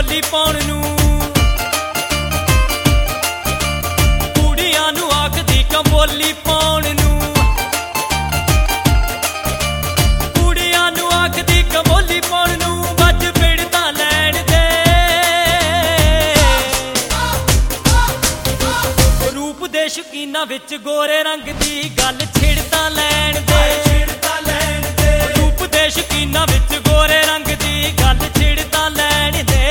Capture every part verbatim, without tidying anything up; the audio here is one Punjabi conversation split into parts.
ਬੋਲੀ ਪਾਉਣ ਨੂੰ, ਕੁੜੀਆਂ ਨੂੰ ਆਖਦੀ ਕਿਉਂ ਬੋਲੀ ਪਾਉਣ ਨੂੰ, ਕੁੜੀਆਂ ਨੂੰ ਆਖਦੀ ਕਿਉਂ ਬੋਲੀ ਪਾਉਣ ਨੂੰ, ਵੱਜ ਪਿੜਦਾ ਲੈਣ ਦੇ। ਰੂਪ ਦੇ ਸ਼ੌਕੀਨਾਂ ਵਿੱਚ ਗੋਰੇ ਰੰਗ ਦੀ ਗੱਲ ਛਿੜਦਾ ਲੈਣ ਦੇ, ਰੂਪ ਦੇ ਸ਼ੌਕੀਨਾਂ ਵਿੱਚ ਗੋਰੇ ਰੰਗ ਦੀ ਗੱਲ ਛਿੜਦਾ ਲੈਣ ਦੇ।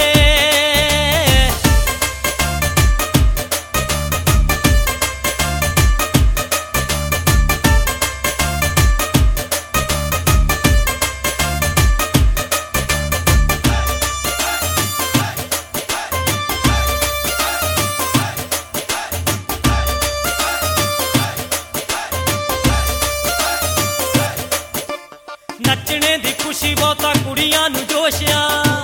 ਨੱਚਣੇ ਦੀ ਖੁਸ਼ੀ ਬਹੁਤਾ ਕੁੜੀਆਂ ਨੂੰ ਜੋਸ਼ਿਆ,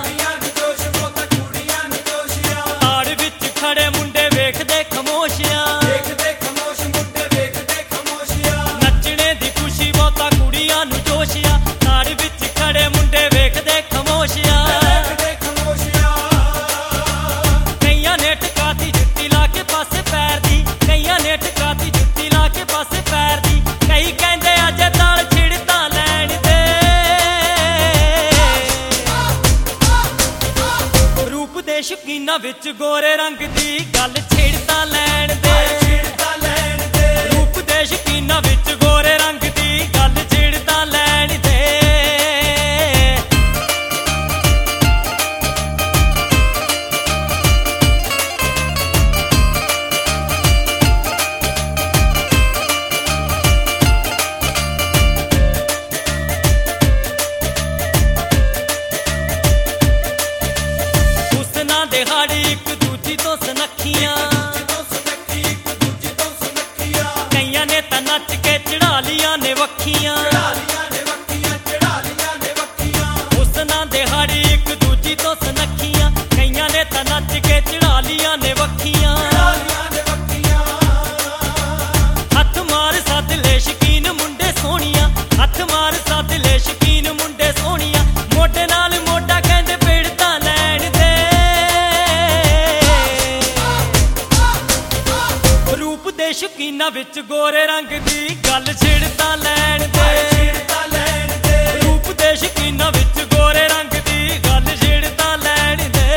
ਤਾੜ ਵਿੱਚ ਖੜੇ ਮੁੰਡੇ ਵੇਖਦੇ ਖਮੋਸ਼ਿਆ, ਨੱਚਣੇ ਦੀ ਖੁਸ਼ੀ ਬਹੁਤਾ ਕੁੜੀਆਂ ਨੂੰ ਜੋਸ਼ਿਆ, ਤਾੜ ਵਿੱਚ ਖੜੇ ਮੁੰਡੇ ਵੇਖਦੇ ਖਮੋਸ਼ਿਆ। ਕਈਆਂ ਨੇ ਟਕਾਤੀ ਜੁੱਤੀ ਲਾ ਕੇ ਪਾਸੇ ਪੈਰ ਦੀ, ਕਈਆਂ ਨੇ ਟਕਾਤੀ ਜੁੱਤੀ ਲਾ ਕੇ ਪਾਸੇ ਪੈਰ ਦੀ, ਕਈ ਕਹਿੰਦੇ ਅੱਜ ਤਾਲ ਛਿੜਦਾ ਲੈਣ ਦੇ। ਰੂਪ ਦੇ ਸ਼ੌਕੀਨਾਂ ਵਿੱਚ ਗੋਰੇ ਰੰਗ ਦੀ ਗੱਲ ਛਿੜਦਾ ਲੈਣ ਦੇ, ਰੂਪ ਦੇ ਸ਼ੌਕੀਨਾਂ ਵਿੱਚ ਗੋਰੇ ਰੰਗ ਦੀ ਗੱਲ ਛਿੜਦਾ ਲੈਣ ਦੇ। ਹੁਸਨਾਂ ਦੇ ਹਾੜੀ ਇੱਕ ਦੂਜੀ ਤੋਂ ਸੁਨੱਖੀਆਂ, ਕਈਆਂ ਨੇ ਤਾਂ ਨੱਚ ਕੇ ਚੜਾ ਲੀਆਂ ਨੇ ਵੱਖੀਆਂ, ਹੁਸਨਾਂ ਦੇ ਹਾੜੀ ਇੱਕ ਦੂਜੀ ਤੋਂ ਸੁਨੱਖੀਆਂ, ਕਈਆਂ ਨੇ ਤਾਂ ਨੱਚ ਕੇ ਚੜਾ ਲੀਆਂ ਨੇ ਵੱਖੀਆਂ। ਹੱਥ ਮਾਰ ਸੱਦ ਲੈ ਸ਼ੌਕੀਨ ਮੁੰਡੇ ਸੋਹਣੀਆਂ, ਹੱਥ ਮਾਰ ਸੱਦ ਲੈ ਸ਼ੌਕੀਨ ਮੁੰਡੇ ਸੋਹਣੀਆਂ, ਮੋਢੇ ਨਾਲ ਮੋਢਾ ਕਹਿੰਦੇ ਪਿੜਦਾ ਲੈਣ ਦੇ। ਰੂਪ ਦੇ ਸ਼ੌਕੀਨਾਂ ਵਿੱਚ ਗੋਰੇ ਰੰਗ ਦੀ ਗੱਲ ਛਿੜਦਾ ਲੈਣ ਦੇ, ਰੂਪ ਦੇ ਸ਼ੌਕੀਨਾਂ ਵਿੱਚ ਗੋਰੇ ਰੰਗ ਦੀ ਗੱਲ ਛਿੜਦਾ ਲੈਣ ਦੇ।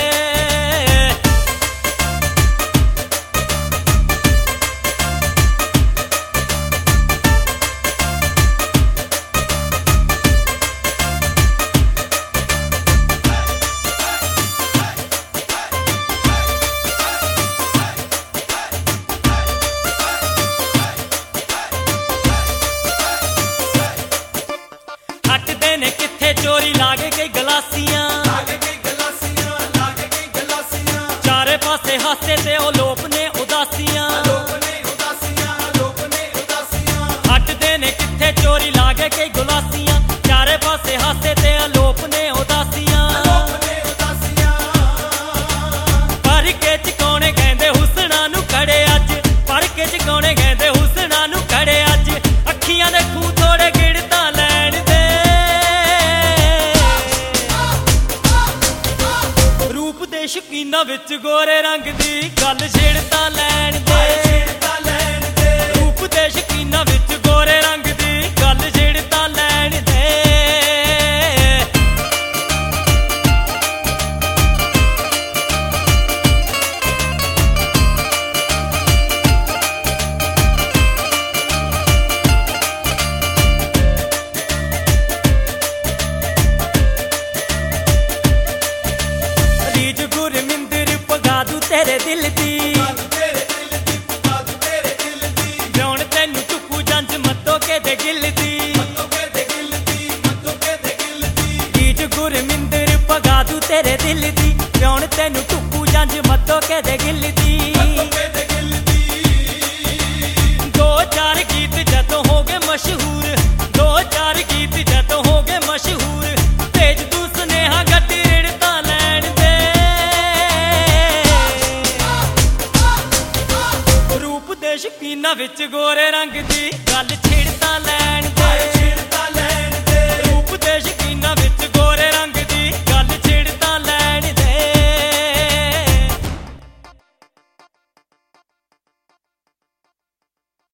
ਹੱਟਦੇ ਨੇ ਕਿੱਥੇ ਚੋਰੀ ਲਾਗੇ ਕਈ ਗਲਾਸੀਆਂ, ਚਾਰੇ ਪਾਸੇ ਹਾਸੇ ਤੇ ਉਹ ਲੋਪ ਨੇ ਉਦਾਸੀਆਂ, ਹੱਟਦੇ ਨੇ ਕਿੱਥੇ ਚੋਰੀ ਲਾਗੇ ਕਈ ਗਲਾਸੀਆਂ, ਚਾਰੇ ਪਾਸੇ ਹਾਸੇ ਤੇ ਅਲੋਪ ਨੇ ਉਦਾਸੀਆਂ। ਪਰ ਕੇ ਚਕਾਉਣੇ ਕਹਿੰਦੇ ਹੁਸਨਾਂ ਨੂੰ ਖੜੇ ਅੱਜ, ਪਰ ਕੇ ਚਕਾਉਣੇ ਕਹਿੰਦੇ ਹੁਸਨਾਂ ਨੂੰ ਖੜੇ ਅੱਜ, ਅੱਖੀਆਂ ਦੇ ਖੂਹ ਥੋੜੇ ਗਿੜਦਾ ਲੈਣ ਦੇ। ਰੂਪ ਦੇ ਸ਼ੌਕੀਨਾਂ ਵਿੱਚ ਗੋਰੇ ਰੰਗ ਦੀ ਗੱਲ ਛਿੜਦਾ ਲੈਣ ਦੇ, ਰੂਪ ਦੇ ਸ਼ੌਕੀਨਾਂ ਵਿੱਚ ਗੋਰੇ ਰੰਗ ਦੀ ਗੱਲ ਛਿੜਦਾ ਲੈਣ ਦੇ। ਰੀਝ ਗੁਰਮਿੰਦਰ ਪਗਾ ਦੂ ਤੇਰੇ ਦਿਲ ਦੀ, ਵਿਆਹੁਣ ਤੈਨੂੰ ਚੁੱਕੂ ਜੰਜ ਮੱਤੋ ਕੇ ਦੇ ਗਿੱਲ ਦੀ। ਰੀਝ ਗੁਰਮਿੰਦਰ ਪਗਾ ਦੂ ਤੇਰੇ ਦਿਲ ਦੀ, ਵਿਆਹੁਣ ਤੈਨੂੰ ਚੁੱਕੂ ਜੰਜ ਮੱਤੋ ਕੇ ਦੇ ਗਿੱਲ ਦੀ। ਦੋ ਚਾਰ ਗੀਤ ਜਦੋਂ ਹੋ ਗਏ ਮਸ਼ਹੂਰ, ਦੋ ਚਾਰ ਗੀਤ ਜਦੋਂ ਹੋ ਗਏ ਮਸ਼ਹੂਰ, ਭੇਜ ਦੂ ਸੁਨੇਹਾ ਗੱਡੀ ਰਿੜਦਾ ਲੈਣ ਦੇ। ਰੂਪ ਦੇ ਸ਼ੌਕੀਨਾਂ ਵਿੱਚ ਗੋਰੇ ਰੰਗ ਦੀ ਗੱਲ ਛਿੜ